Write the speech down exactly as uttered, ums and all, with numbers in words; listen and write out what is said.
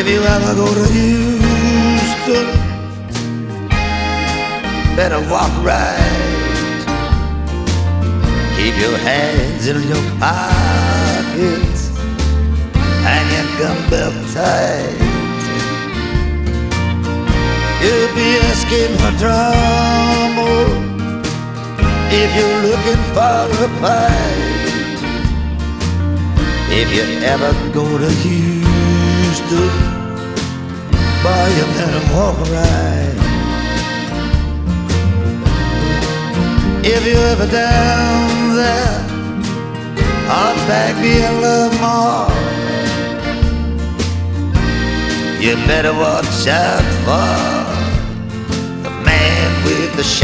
If you ever go to Houston, better walk right. Keep your hands in your pockets and your gun belt tight. You'll be asking for trouble if you're looking for a fight. If you ever go to Houston, boy, you better walk right. If you're ever down there on back being love more, you better watch out for the man with the shotgun.